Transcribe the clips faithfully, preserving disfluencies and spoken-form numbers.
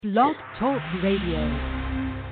Blog Talk Radio.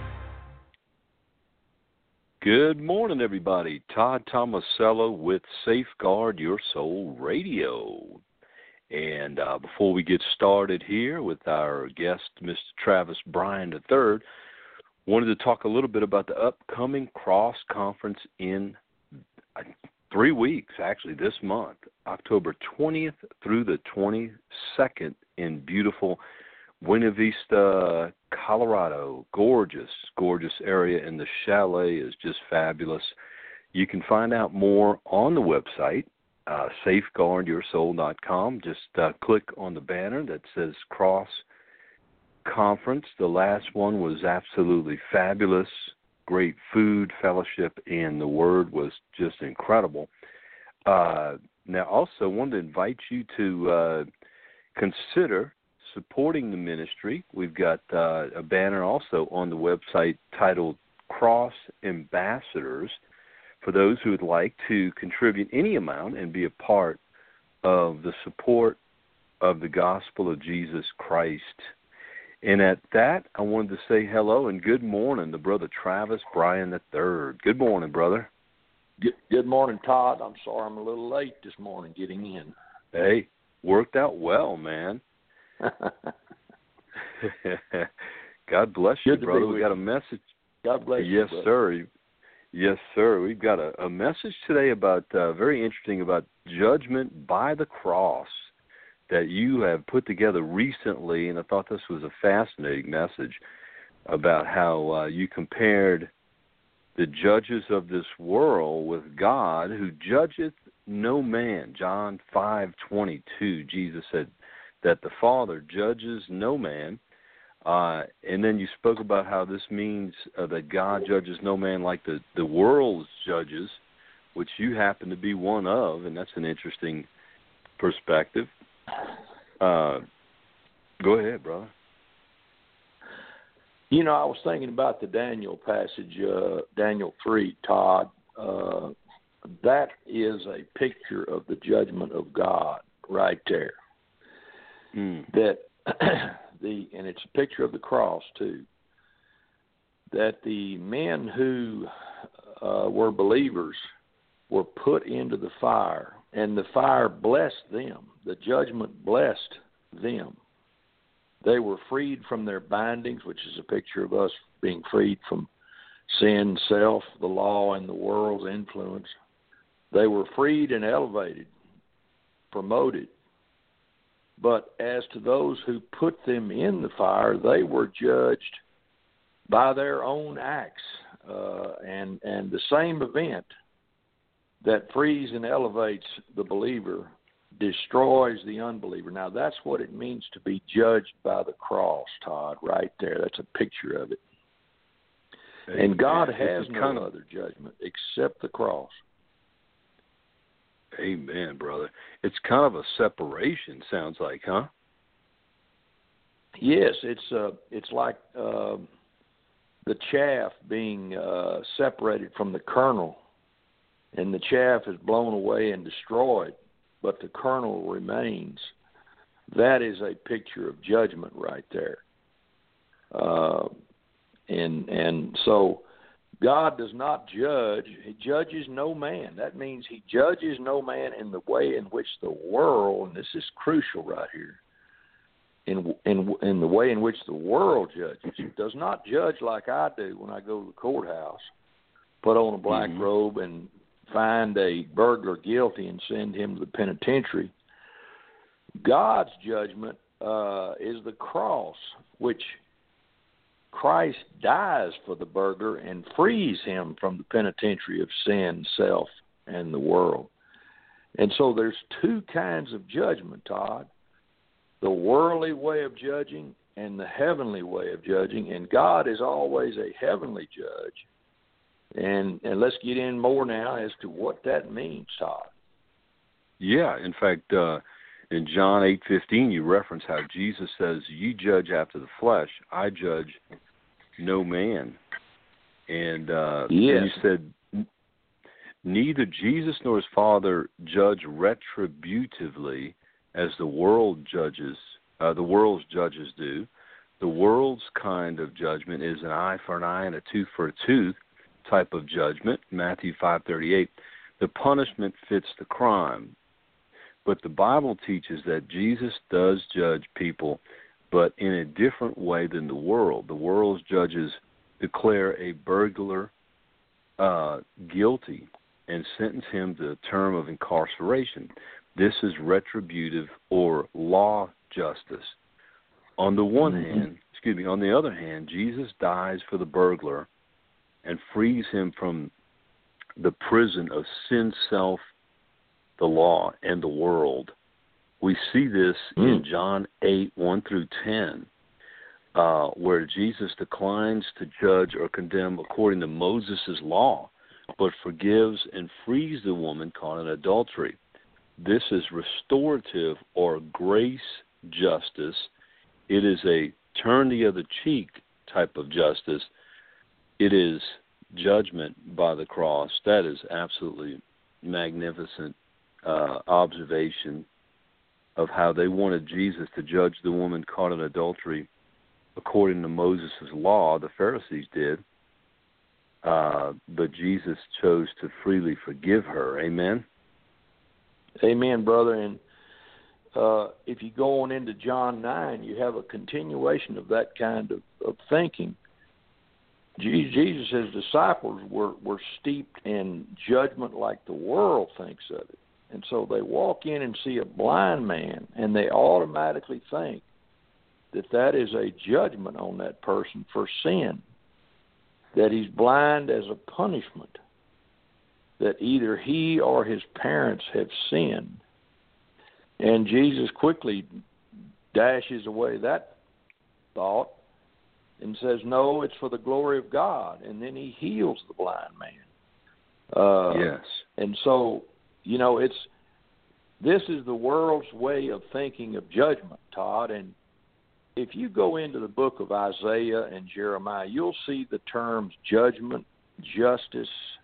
Good morning, everybody. Todd Tomasello with Safeguard Your Soul Radio. And uh, before we get started here with our guest, Mister Travis Bryan the third, wanted to talk a little bit about the upcoming Cross Conference in uh, three weeks, actually this month, October twentieth through the twenty-second in beautiful Buena Vista, Colorado. Gorgeous, gorgeous area, and the chalet is just fabulous. You can find out more on the website, uh, safeguard your soul dot com. Just uh, click on the banner that says Cross Conference. The last one was absolutely fabulous. Great food, fellowship, and the word was just incredible. Uh, now, also wanted to invite you to uh, consider supporting the ministry. We've got uh, a banner also on the website titled Cross Ambassadors for those who would like to contribute any amount and be a part of the support of the gospel of Jesus Christ. And at that, I wanted to say hello and good morning to Brother Travis Bryan the third. Good morning, brother. Good, good morning, Todd. I'm sorry I'm a little late this morning getting in. Hey, worked out well, man. God bless you, Good brother. We got a message. God bless you. Yes, sir. Yes, sir. We've got a, a message today about, uh, very interesting, about judgment by the cross that you have put together recently, and I thought this was a fascinating message about how uh, you compared the judges of this world with God who judgeth no man. John five twenty-two, Jesus said that the Father judges no man. Uh, and then you spoke about how this means uh, that God judges no man like the, the world's judges, which you happen to be one of, and that's an interesting perspective. Uh, go ahead, brother. You know, I was thinking about the Daniel passage, uh, Daniel three, Todd. Uh, that is a picture of the judgment of God right there. Mm. That the and it's a picture of the cross too. That the men who uh, were believers were put into the fire, and the fire blessed them. The judgment blessed them. They were freed from their bindings, which is a picture of us being freed from sin, self, the law, and the world's influence. They were freed and elevated, promoted. But as to those who put them in the fire, they were judged by their own acts. Uh, and, and the same event that frees and elevates the believer destroys the unbeliever. Now, that's what it means to be judged by the cross, Todd, right there. That's a picture of it. Amen. And God has no kind of other judgment except the cross. Amen, brother. It's kind of a separation, sounds like, huh? Yes, it's uh, it's like uh, the chaff being uh, separated from the kernel, and the chaff is blown away and destroyed, but the kernel remains. That is a picture of judgment right there. Uh, and and so God does not judge. He judges no man. That means he judges no man in the way in which the world, and this is crucial right here, in in in the way in which the world judges. He does not judge like I do when I go to the courthouse, put on a black mm-hmm. robe and find a burglar guilty and send him to the penitentiary. God's judgment uh, is the cross, which Christ dies for the burglar and frees him from the penitentiary of sin, self, and the world. And so there's two kinds of judgment, Todd. The worldly way of judging and the heavenly way of judging. And God is always a heavenly judge. And and let's get in more now as to what that means, Todd. Yeah, in fact, uh, in John eight fifteen, you reference how Jesus says, "Ye judge after the flesh; I judge no man." And, uh, yes. and you said, neither Jesus nor his Father judge retributively, as the world judges, uh, the world's judges do, The world's kind of judgment is an eye for an eye and a tooth for a tooth type of judgment, Matthew five thirty-eight. The punishment fits the crime. But the Bible teaches that Jesus does judge people, but in a different way than the world. The world's judges declare a burglar uh, guilty and sentence him to a term of incarceration. This is retributive or law justice. On the one mm-hmm. hand, excuse me, on the other hand, Jesus dies for the burglar and frees him from the prison of sin, self, the law, and the world. We see this mm. in John eight, one through ten, uh, where Jesus declines to judge or condemn according to Moses' law, but forgives and frees the woman caught in adultery. This is restorative or grace justice. It is a turn the other cheek type of justice. It is judgment by the cross. That is absolutely magnificent uh, observation of how they wanted Jesus to judge the woman caught in adultery according to Moses' law. The Pharisees did. Uh, but Jesus chose to freely forgive her. Amen? Amen, brother. And uh, if you go on into John nine, you have a continuation of that kind of, of thinking. Jesus' disciples were, were steeped in judgment like the world thinks of it. And so they walk in and see a blind man, and they automatically think that that is a judgment on that person for sin, that he's blind as a punishment, that either he or his parents have sinned. And Jesus quickly dashes away that thought and says, no, it's for the glory of God. And then he heals the blind man. Uh, yes. And so, you know, it's this is the world's way of thinking of judgment, Todd. And if you go into the book of Isaiah and Jeremiah, you'll see the terms judgment, justice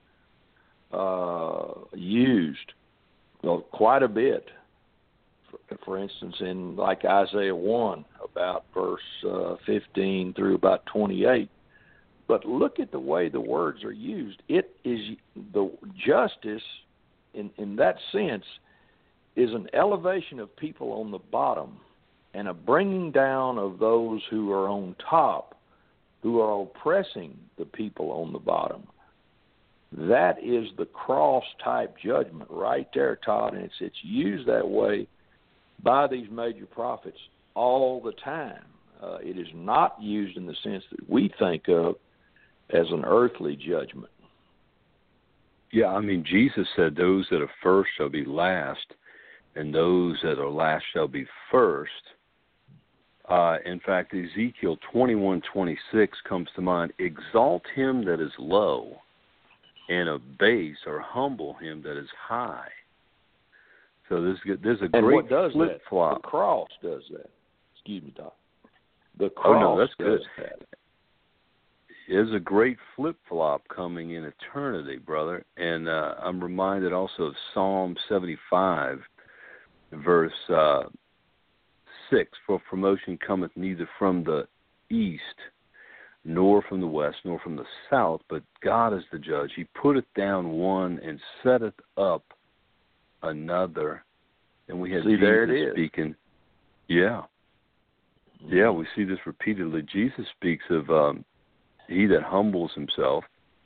uh, used well, quite a bit. For, for instance, in like Isaiah one, about verse uh, fifteen through about twenty-eight. But look at the way the words are used. It is the justice, in, in that sense, is an elevation of people on the bottom and a bringing down of those who are on top, who are oppressing the people on the bottom. That is the cross-type judgment right there, Todd, and it's, it's used that way by these major prophets all the time. Uh, it is not used in the sense that we think of as an earthly judgment. Yeah, I mean, Jesus said those that are first shall be last, and those that are last shall be first. Uh, in fact, Ezekiel twenty-one twenty-six comes to mind. Exalt him that is low, and abase or humble him that is high. So there's, there's a and great flip flop. The cross does that. Excuse me, Doc. The cross oh, no, that's does good. that. There's a great flip-flop coming in eternity, brother. And uh, I'm reminded also of Psalm seventy-five, verse uh, six. For promotion cometh neither from the east, nor from the west, nor from the south, but God is the judge. He putteth down one and setteth up another. And we had see, Jesus there it is. speaking. Yeah. Yeah, we see this repeatedly. Jesus speaks of um, he that humbles himself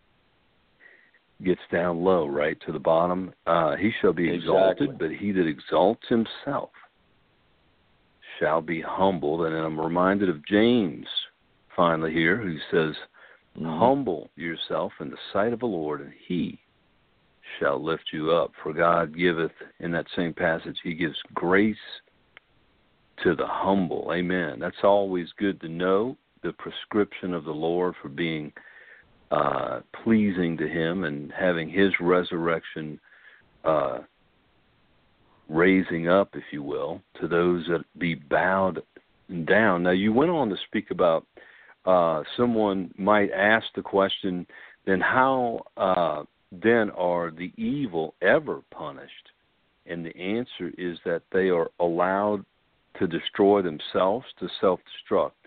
gets down low, right, to the bottom. Uh, he shall be exalted, exactly. but he that exalts himself shall be humbled. And then I'm reminded of James, finally here, who says, mm-hmm. humble yourself in the sight of the Lord, and he shall lift you up. For God giveth, in that same passage, he gives grace to the humble. Amen. That's always good to know, the prescription of the Lord for being uh, pleasing to him and having his resurrection uh, raising up, if you will, to those that be bowed down. Now, you went on to speak about uh, someone might ask the question, then how uh, then are the evil ever punished? And the answer is that they are allowed to destroy themselves, to self-destruct.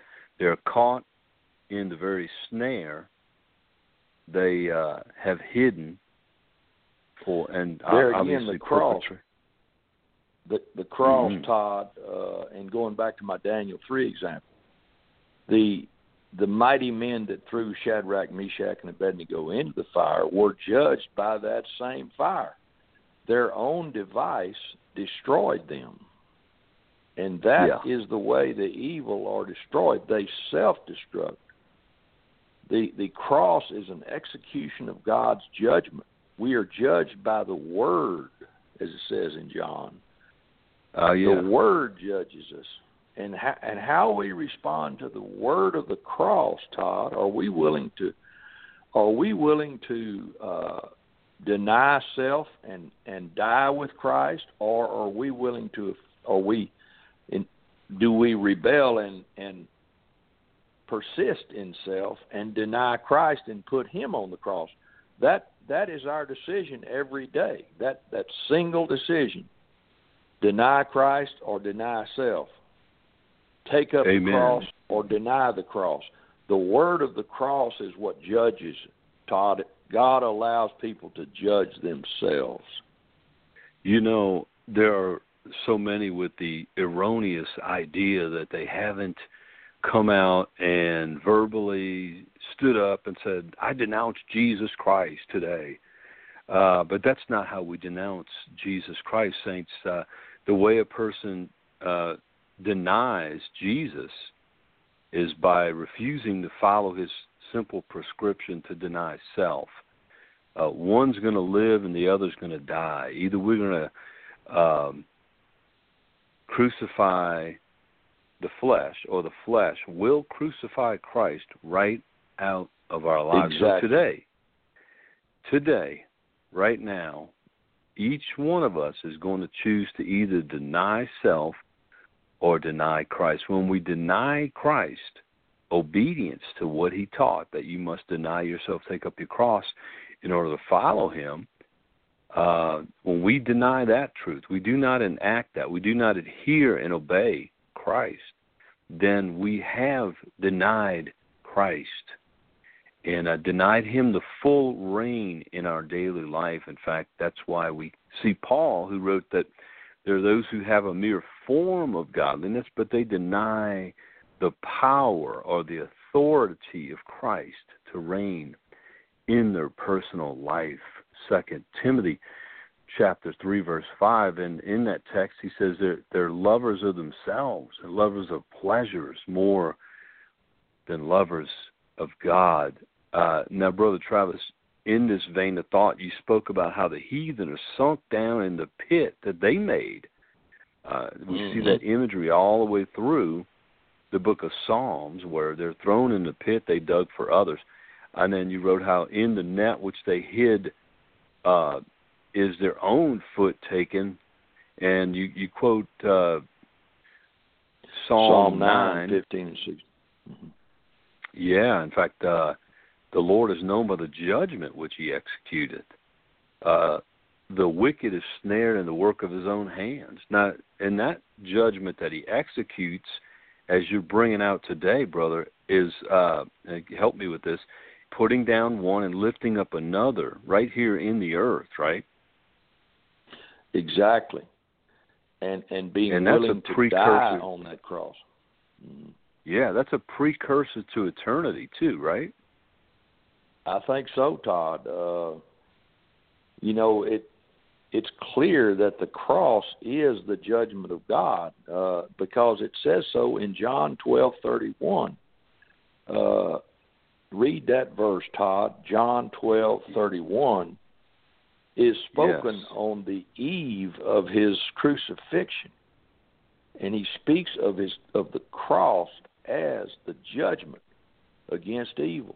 they're caught in the very snare they uh, have hidden for, and there obviously again, the cross, the the cross, mm-hmm. Todd, uh, and going back to my Daniel three example, the the mighty men that threw Shadrach, Meshach, and Abednego into the fire were judged by that same fire. Their own device destroyed them. And that yeah. is the way the evil are destroyed. They self-destruct. The the cross is an execution of God's judgment. We are judged by the Word, as it says in John. Uh, yeah. The Word judges us. And how, and how we respond to the word of the cross, Todd, are we willing to are we willing to uh, deny self and, and die with Christ, or are we willing to are we in, do we rebel and and persist in self and deny Christ and put Him on the cross? That that is our decision every day. That that single decision: deny Christ or deny self. Take up Amen. the cross or deny the cross. The word of the cross is what judges, Todd. God allows people to judge themselves. You know, there are so many with the erroneous idea that they haven't come out and verbally stood up and said, I denounce Jesus Christ today. Uh, but that's not how we denounce Jesus Christ, saints. Uh, the way a person uh, denies Jesus is by refusing to follow his simple prescription to deny self. Uh, one's going to live and the other's going to die. Either we're going to um, crucify the flesh, or the flesh will crucify Christ right out of our lives. Exactly. So today, today, right now, each one of us is going to choose to either deny self or deny Christ. When we deny Christ, obedience to what he taught, that you must deny yourself, take up your cross in order to follow him, uh, when we deny that truth, we do not enact that, we do not adhere and obey Christ, then we have denied Christ and uh, denied him the full reign in our daily life. In fact, that's why we see Paul, who wrote that there are those who have a mere form of godliness, but they deny the power or the authority of Christ to reign in their personal life. Second Timothy chapter three, verse five, and in that text he says they're, they're lovers of themselves, they're lovers of pleasures more than lovers of God. Uh, now, Brother Travis, in this vein of thought, you spoke about how the heathen are sunk down in the pit that they made. Uh, we mm-hmm. see that imagery all the way through the book of Psalms, where they're thrown in the pit they dug for others. And then you wrote how in the net which they hid uh, is their own foot taken. And you, you quote uh, Psalm, Psalm nine, fifteen and sixteen. Mm-hmm. Yeah, in fact, uh, the Lord is known by the judgment which he executed. Uh, the wicked is snared in the work of his own hands. Now, in that judgment that he executes, as you're bringing out today, brother, is, uh, help me with this, putting down one and lifting up another right here in the earth, right? Exactly. And and being and willing to die on that cross. Mm-hmm. Yeah, that's a precursor to eternity too, right? I think so, Todd. Uh, you know, it it's clear that the cross is the judgment of God uh, because it says so in John twelve thirty-one. Uh, read that verse, Todd. John twelve thirty-one is spoken yes. on the eve of his crucifixion, and he speaks of his of the cross as the judgment against evil.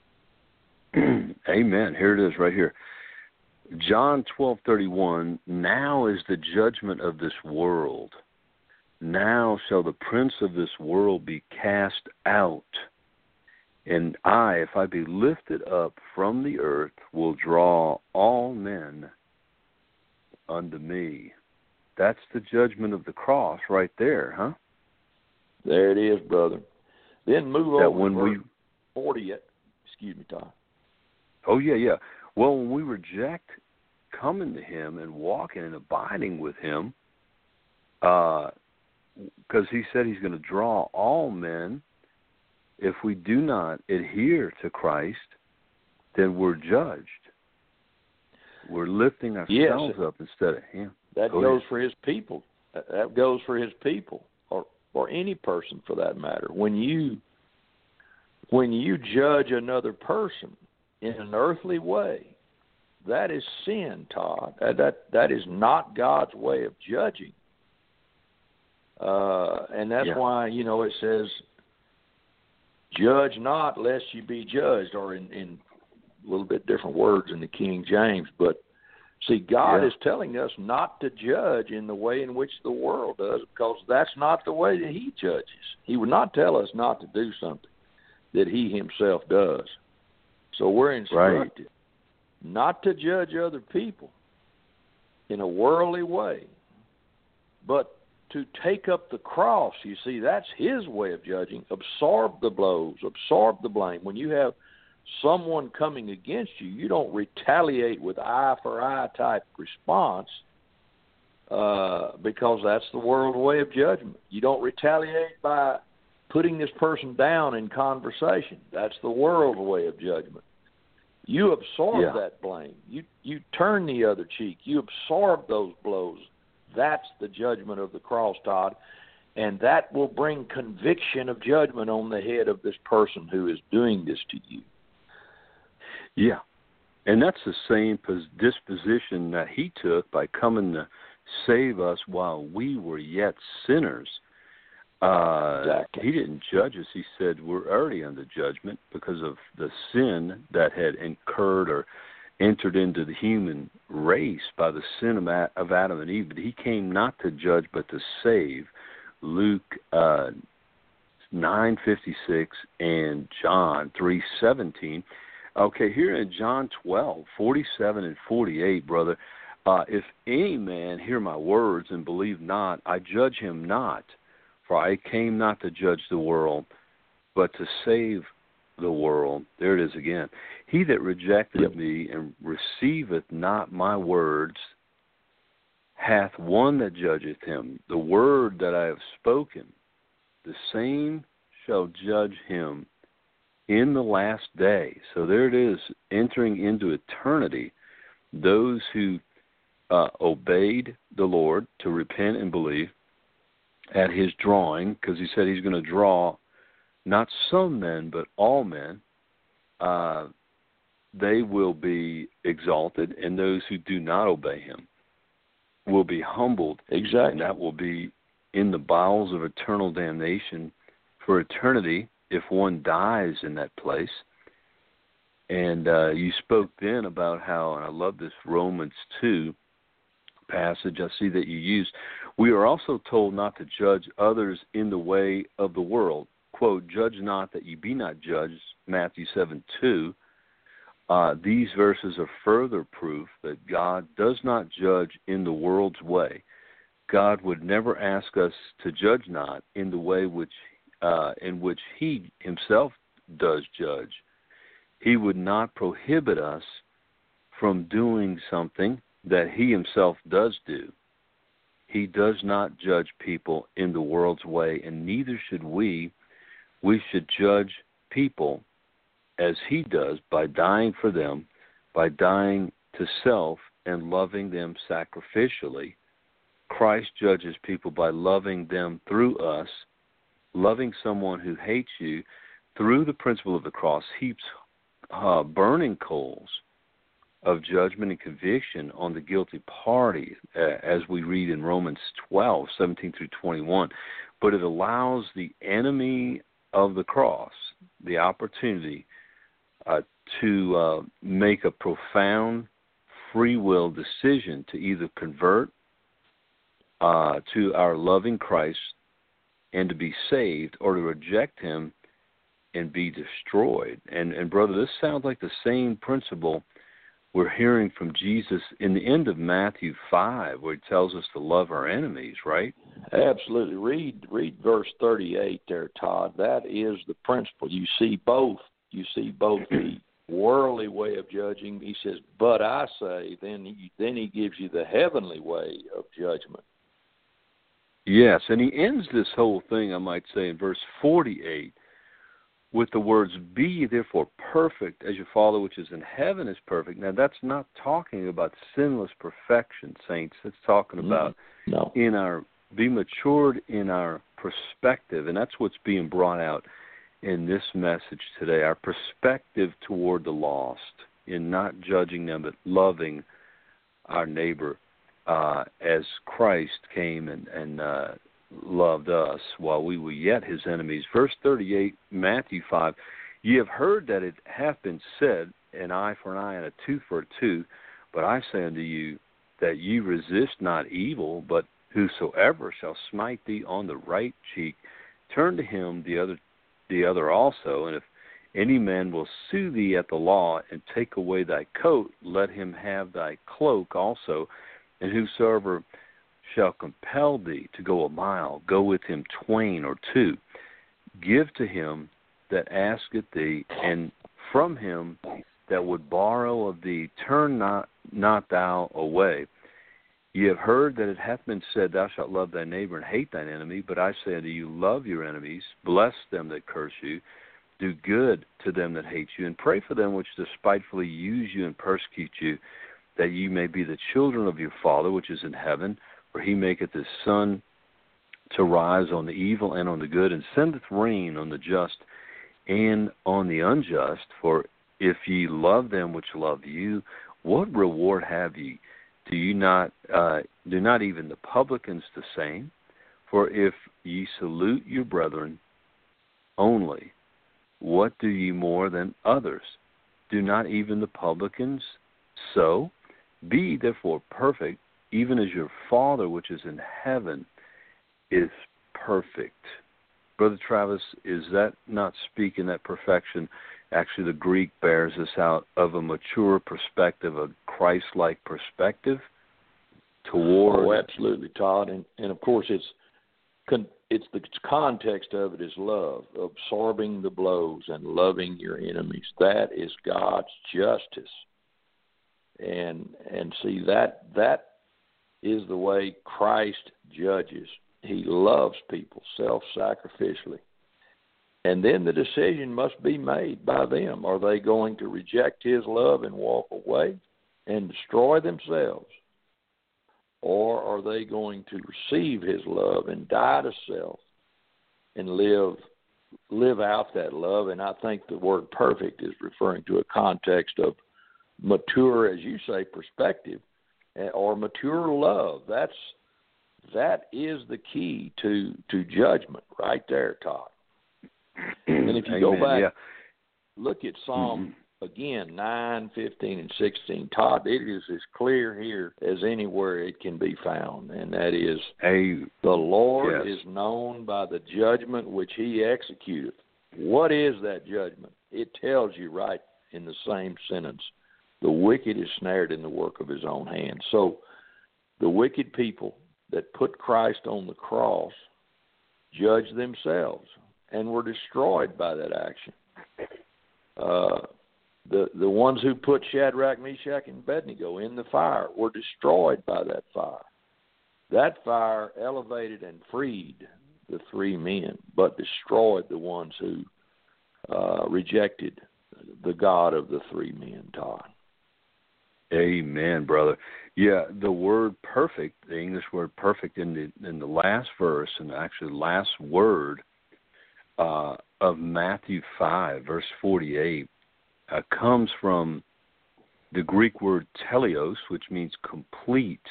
Amen. Here it is right here. John twelve thirty-one, now is the judgment of this world. Now shall the prince of this world be cast out. And I, if I be lifted up from the earth, will draw all men unto me. That's the judgment of the cross right there, huh? There it is, brother. Then move that over when to we verse forty. Excuse me, Todd. Oh yeah, yeah. Well, when we reject coming to Him and walking and abiding with Him, because uh, He said He's going to draw all men. If we do not adhere to Christ, then we're judged. We're lifting ourselves yes, up instead of Him. That Go goes ahead. for His people. That goes for His people, or or any person for that matter. When you when you judge another person in an earthly way, that is sin, Todd. That that, that is not God's way of judging. Uh, and that's yeah. why, you know, it says, judge not lest you be judged, or in, in a little bit different words in the King James. But see, God yeah. is telling us not to judge in the way in which the world does, because that's not the way that He judges. He would not tell us not to do something that He Himself does. So we're instructed right. not to judge other people in a worldly way, but to take up the cross. You see, that's His way of judging. Absorb the blows, absorb the blame. When you have someone coming against you, you don't retaliate with eye for eye type response, uh, because that's the world way of judgment. You don't retaliate by putting this person down in conversation. That's the world way of judgment. You absorb yeah. that blame. You you turn the other cheek. You absorb those blows. That's the judgment of the cross, Todd. And that will bring conviction of judgment on the head of this person who is doing this to you. Yeah. And that's the same disposition that He took by coming to save us while we were yet sinners. Uh, exactly. He didn't judge us. He said we're already under judgment because of the sin that had incurred or entered into the human race by the sin of Adam and Eve. But He came not to judge but to save. Luke uh, nine fifty-six and John three seventeen. Okay, here in John twelve forty-seven and forty-eight, brother, uh, if any man hear my words and believe not, I judge him not. For I came not to judge the world, but to save the world. There it is again. He that rejected yep. me and receiveth not my words hath one that judgeth him. The word that I have spoken, the same shall judge him in the last day. So there it is, entering into eternity. Those who uh, obeyed the Lord to repent and believe at His drawing, because He said He's going to draw not some men, but all men, uh, they will be exalted, and those who do not obey Him will be humbled. Exactly. And that will be in the bowels of eternal damnation for eternity if one dies in that place. And uh, you spoke then about how, and I love this Romans two passage I see that you used, we are also told not to judge others in the way of the world. Quote, judge not that ye be not judged, Matthew seven two. Uh, these verses are further proof that God does not judge in the world's way. God would never ask us to judge not in the way which uh, in which He Himself does judge. He would not prohibit us from doing something that He Himself does do. He does not judge people in the world's way, and neither should we. We should judge people as He does, by dying for them, by dying to self and loving them sacrificially. Christ judges people by loving them through us. Loving someone who hates you through the principle of the cross heaps uh, burning coals of judgment and conviction on the guilty party, uh, as we read in Romans twelve seventeen through twenty-one. But it allows the enemy of the cross the opportunity uh, to uh, make a profound free will decision to either convert uh, to our loving Christ and to be saved, or to reject Him and be destroyed. And, and brother, this sounds like the same principle we're hearing from Jesus in the end of Matthew five, where he tells us to love our enemies, right? Absolutely. Read read verse thirty-eight there, Todd. That is the principle. You see both. You see both the worldly way of judging. He says, but I say, then he, then he gives you the heavenly way of judgment. Yes, and he ends this whole thing, I might say, in verse forty-eight with the words, be ye therefore perfect as your Father which is in heaven is perfect. Now, that's not talking about sinless perfection, saints. It's talking about no. in our, be matured in our perspective, and that's what's being brought out in this message today, our perspective toward the lost, in not judging them, but loving our neighbor uh, as Christ came and, and uh, loved us while we were yet his enemies. Verse thirty-eight, Matthew five, ye have heard that it hath been said, an eye for an eye and a tooth for a tooth, but I say unto you that ye resist not evil, but whosoever shall smite thee on the right cheek, turn to him the other the other also. And if any man will sue thee at the law and take away thy coat, let him have thy cloak also. And whosoever shall compel thee to go a mile, go with him twain or two. Give to him that asketh thee, and from him that would borrow of thee, turn not, not thou away. Ye have heard that it hath been said, thou shalt love thy neighbor and hate thine enemy. But I say unto you, love your enemies, bless them that curse you, do good to them that hate you, and pray for them which despitefully use you and persecute you, that ye may be the children of your Father which is in heaven. For he maketh his sun to rise on the evil and on the good, and sendeth rain on the just and on the unjust. For if ye love them which love you, what reward have ye? Do you not uh, do not even the publicans the same? For if ye salute your brethren only, what do ye more than others? Do not even the publicans so? Be ye therefore perfect, even as your Father which is in heaven is perfect. Brother Travis, is that not speaking that perfection? Actually, the Greek bears this out of a mature perspective, a Christ-like perspective toward... Oh, absolutely, Todd. And, and of course, it's con- it's the context of it is love, absorbing the blows and loving your enemies. That is God's justice. And and see, that that is the way Christ judges. He loves people self-sacrificially. And then the decision must be made by them. Are they going to reject his love and walk away and destroy themselves? Or are they going to receive his love and die to self and live live out that love? And I think the word perfect is referring to a context of mature, as you say, perspective, or mature love. That's that is the key to to judgment right there, Todd. And if you Amen, go back, yeah. look at Psalm mm-hmm. again, nine, fifteen, and sixteen. Todd, it is as clear here as anywhere it can be found, and that is, a, the Lord yes. is known by the judgment which he executeth. What is that judgment? It tells you right in the same sentence. The wicked is snared in the work of his own hand. So the wicked people that put Christ on the cross judged themselves and were destroyed by that action. Uh, the the ones who put Shadrach, Meshach, and Abednego in the fire were destroyed by that fire. That fire elevated and freed the three men, but destroyed the ones who uh, rejected the God of the three men, Todd. Amen, brother. Yeah, the word perfect, the English word perfect in the in the last verse, and actually last word uh, of Matthew five, verse forty-eight, uh, comes from the Greek word teleos, which means complete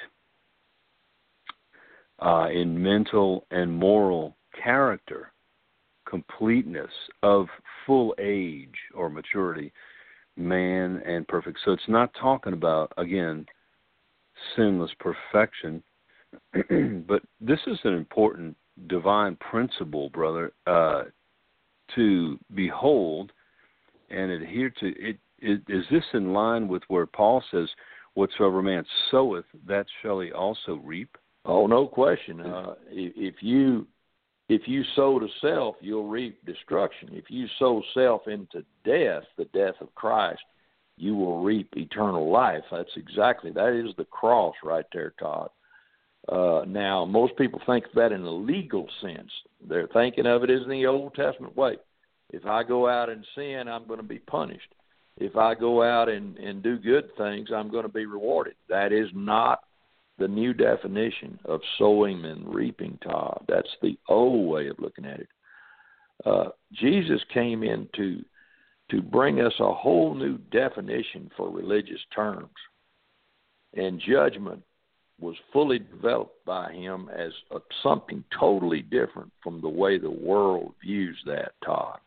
uh, in mental and moral character, completeness of full age or maturity, man and perfect. So it's not talking about, again, sinless perfection, but this is an important divine principle, brother, uh, to behold and adhere to. It is, is this in line with where Paul says, whatsoever man soweth, that shall he also reap? Oh, no question. Uh, if you if you sow to self, you'll reap destruction. If you sow self into death, the death of Christ, you will reap eternal life. That's exactly, that is the cross right there, Todd. Uh, now, most people think of that in a legal sense. They're thinking of it as in the Old Testament way. If I go out and sin, I'm going to be punished. If I go out and, and do good things, I'm going to be rewarded. That is not the new definition of sowing and reaping, Todd. That's the old way of looking at it. Uh, Jesus came in to, to bring us a whole new definition for religious terms. And judgment was fully developed by him as a, something totally different from the way the world views that, Todd.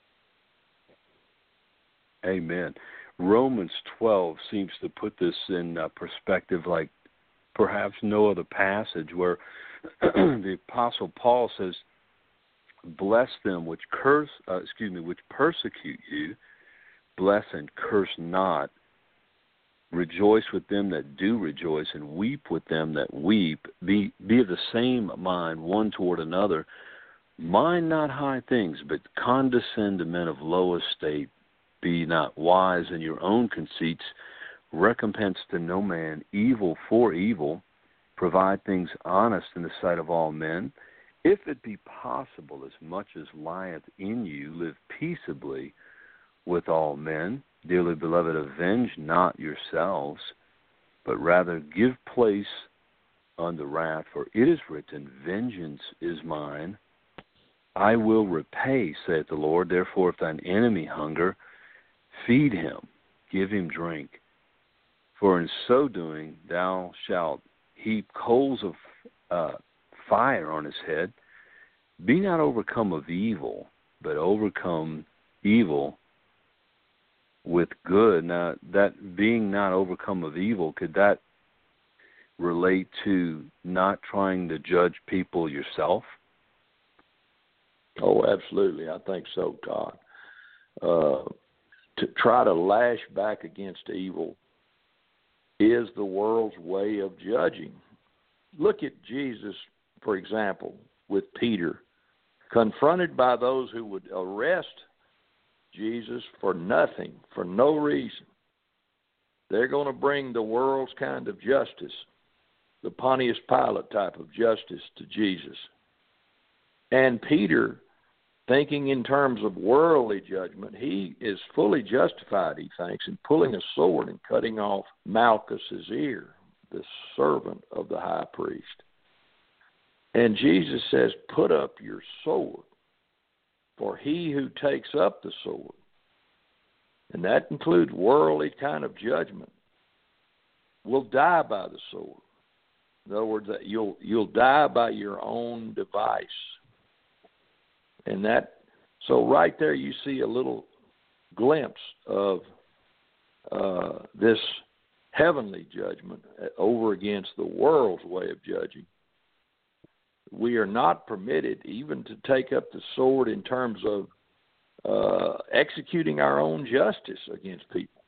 Amen. Romans twelve seems to put this in uh, perspective like perhaps no other passage, where the Apostle Paul says, bless them which curse, uh, excuse me, which persecute you, bless and curse not. Rejoice with them that do rejoice, and weep with them that weep. Be, be of the same mind one toward another. Mind not high things, but condescend to men of low estate. Be not wise in your own conceits. Recompense to no man evil for evil. Provide things honest in the sight of all men. If it be possible, as much as lieth in you, live peaceably with all men. Dearly beloved, avenge not yourselves, but rather give place unto wrath, for it is written, vengeance is mine, I will repay, saith the Lord. Therefore, if thine enemy hunger, feed him, give him drink. For in so doing thou shalt heap coals of uh, fire on his head. Be not overcome of evil, but overcome evil with good. Now, that being not overcome of evil, could that relate to not trying to judge people yourself? Oh, absolutely. I think so, Todd. Uh, to try to lash back against evil is the world's way of judging. Look at Jesus, for example, with Peter, confronted by those who would arrest Jesus for nothing, for no reason. They're going to bring the world's kind of justice, the Pontius Pilate type of justice, to Jesus. And Peter, thinking in terms of worldly judgment, he is fully justified, he thinks, in pulling a sword and cutting off Malchus's ear, the servant of the high priest. And Jesus says, put up your sword, for he who takes up the sword, and that includes worldly kind of judgment, will die by the sword. In other words, that you'll you'll die by your own device. And that, so right there you see a little glimpse of uh, this heavenly judgment over against the world's way of judging. We are not permitted even to take up the sword in terms of uh, executing our own justice against people.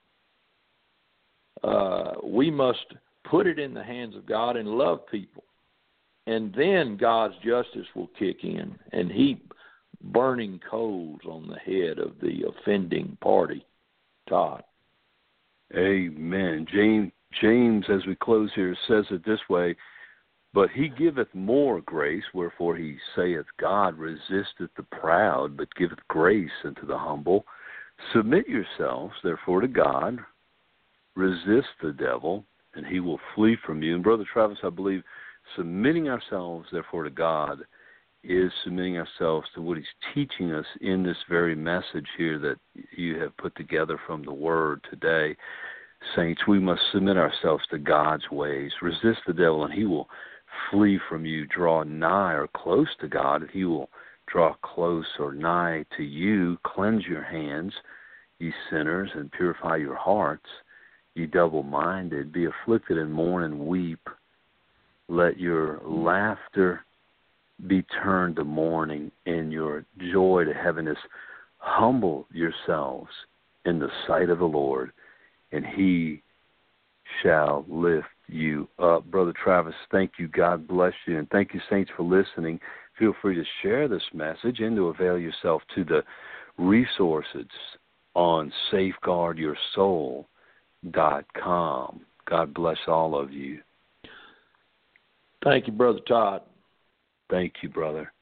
Uh, we must put it in the hands of God and love people. And then God's justice will kick in and heap burning coals on the head of the offending party. Todd. Amen. James, James, as we close here, says it this way, but he giveth more grace, wherefore he saith, God resisteth the proud, but giveth grace unto the humble. Submit yourselves, therefore, to God. Resist the devil, and he will flee from you. And Brother Travis, I believe submitting ourselves, therefore, to God is submitting ourselves to what he's teaching us in this very message here that you have put together from the Word today. Saints, we must submit ourselves to God's ways. Resist the devil, and he will flee from you. Draw nigh or close to God, and he will draw close or nigh to you. Cleanse your hands, ye sinners, and purify your hearts, ye double-minded. Be afflicted and mourn and weep. Let your laughter be turned to mourning and your joy to heaviness. Humble yourselves in the sight of the Lord, and he shall lift you up. Brother Travis, thank you. God bless you. And thank you, saints, for listening. Feel free to share this message and to avail yourself to the resources on safeguard your soul dot com. God bless all of you. Thank you, Brother Todd. Thank you, brother.